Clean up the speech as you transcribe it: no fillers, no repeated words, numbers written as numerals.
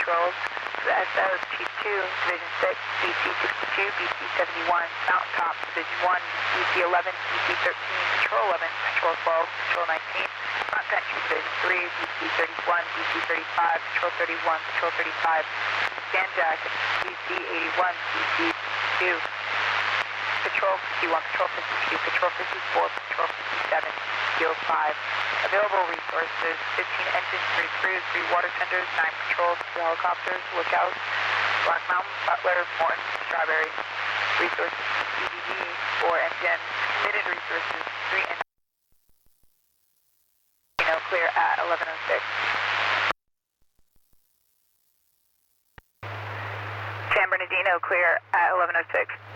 patrols. For the SO, Chief 2, Division 6, BC 62, BC 71, Mountaintop, Division 1, BC 11, BC 13, Patrol 11, Patrol 12, Patrol 19, Front Entry, Division 3, BC 31, BC 35, Patrol 31, Patrol 35, Scanjack, BC 81, BC 2, Patrol 51, Patrol 52, Patrol 54, Patrol 57, Field 5. Available resources, 15 engines, 3 crews, 3 water tenders, 9 patrols, 2 helicopters, lookouts, Black Mountain, Butler, Morton, Strawberry. Resources, CBD, 4 engine, committed resources, 3 engines. Clear at 11:06. San Bernardino, clear at 11:06.